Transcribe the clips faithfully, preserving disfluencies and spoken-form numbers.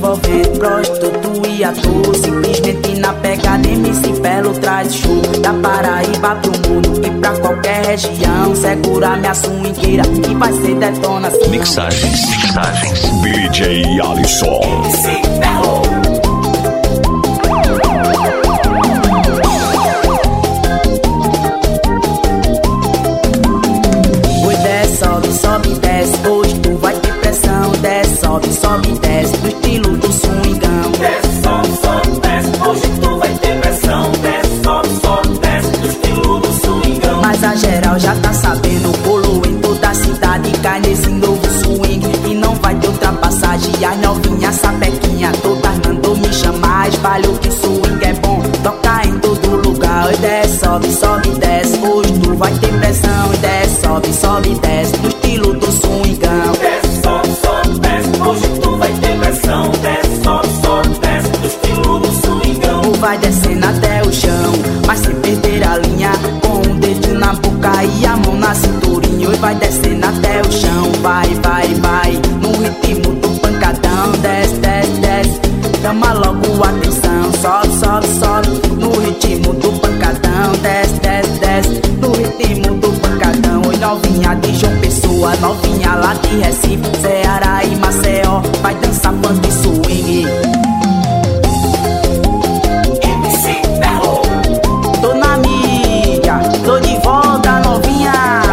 envolvendo prostituto e ator. Simplesmente na pegada M C Pelo traz show da Paraíba pro mundo e pra qualquer região. Segura minha swingueira que vai ser detonação. Mixagens, mixagens, D J Alisson. M C Pelo. Sobe, sobe, desce, hoje tu vai ter pressão. Desce, sobe, sobe, desce, no estilo do swingão. Desce, sobe, sobe, desce, hoje tu vai ter pressão. Desce, sobe, sobe, desce, no estilo do swingão. Mas a geral já tá sabendo, rolou em toda a cidade. Cai nesse novo swing e não vai ter ultrapassagem. As novinhas, sapequinha, todas mandou me chamar. Espalhou que swing é bom, toca em todo lugar. E desce, sobe, sobe, desce, hoje tu vai ter pressão. E desce, sobe, sobe, desce, no estilo do swingão. Desce, sobe, sobe, desce, hoje tu vai ter pressão. Desce, sobe, sobe, desce, no estilo do swingão. Tu vai descendo até o chão, mas sem perder a linha, com o dedo na boca e a mão na cinturinha. E vai descendo até o chão, vai, vai, vai, no ritmo do pancadão. Desce, desce, desce, chama logo a atenção. Sobe, sobe, sobe, no ritmo do pancadão. Desce, desce, desce, no ritmo do pancadão. Oi, novinha de João Pessoa, novinha lá de Recife, Ceará e Maceió, vai dançar funk swing. M C Pelo. Tô na mídia, tô de volta, novinha.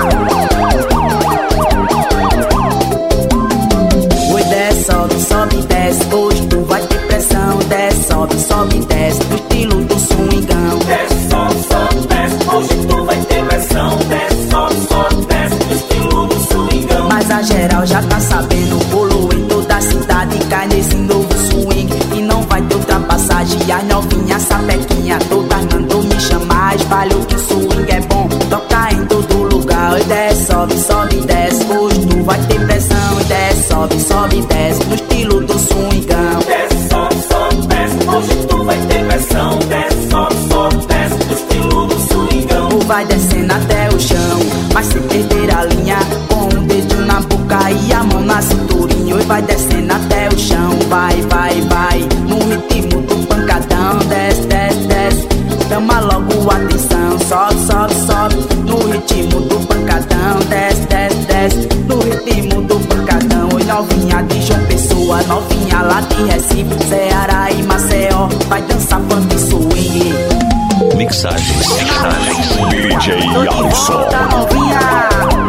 Oi, desce, sobe, sobe, desce, hoje tu vai ter pressão. Desce, sobe, sobe, desce, no estilo do swingão. Desce, sobe, sobe, desce, hoje tu vai ter pressão. Desce, sobe, sobe, desce, no estilo do swingão. Mas a geral já tá sabendo, rolou em toda a cidade. Cai nesse novo swing e não vai ter ultrapassagem. As novinhas, sapequinha, todas mandou me chamar. Espalhou que o swing é bom, toca em todo lugar. E desce, sobe, sobe, desce, hoje tu vai ter pressão. E desce, sobe, sobe, desce, no estilo do swingão. Desce, sobe, sobe, desce, hoje tu vai ter pressão. Desce, sobe, sobe, desce, no estilo do swingão. Tu vai descendo até o chão, mas sem perder a linha, com o dedo na boca e a mão na cinturinha. E vai descendo até o chão, vai, vai, vai, no ritmo do pancadão. Desce, desce, desce, chama logo a atenção. Sobe, sobe, sobe, no ritmo do pancadão. Desce, desce, desce, no ritmo do pancadão. Oi, novinha de João Pessoa, novinha lá de Recife, Ceará e Maceió, vai dançar funk swing. Mixagens, mixagens, D J Tô de Alisson. volta, novinha.